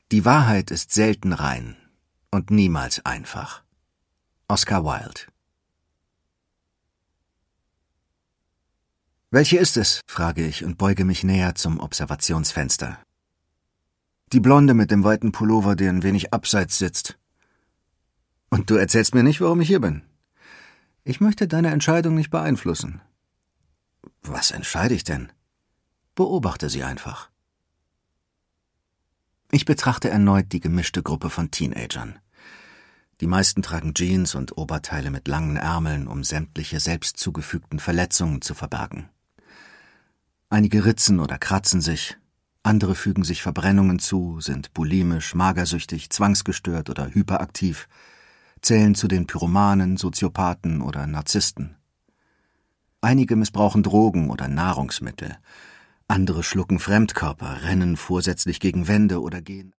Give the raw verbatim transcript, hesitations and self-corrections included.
Die Wahrheit ist selten rein und niemals einfach. Oscar Wilde. »Welche ist es?« frage ich und beuge mich näher zum Observationsfenster. »Die Blonde mit dem weiten Pullover, der ein wenig abseits sitzt.« »Und du erzählst mir nicht, warum ich hier bin?« »Ich möchte deine Entscheidung nicht beeinflussen.« »Was entscheide ich denn?« »Beobachte sie einfach.« Ich betrachte erneut die gemischte Gruppe von Teenagern. Die meisten tragen Jeans und Oberteile mit langen Ärmeln, um sämtliche selbst zugefügten Verletzungen zu verbergen. Einige ritzen oder kratzen sich, andere fügen sich Verbrennungen zu, sind bulimisch, magersüchtig, zwangsgestört oder hyperaktiv, zählen zu den Pyromanen, Soziopathen oder Narzissten. Einige missbrauchen Drogen oder Nahrungsmittel, andere schlucken Fremdkörper, rennen vorsätzlich gegen Wände oder gehen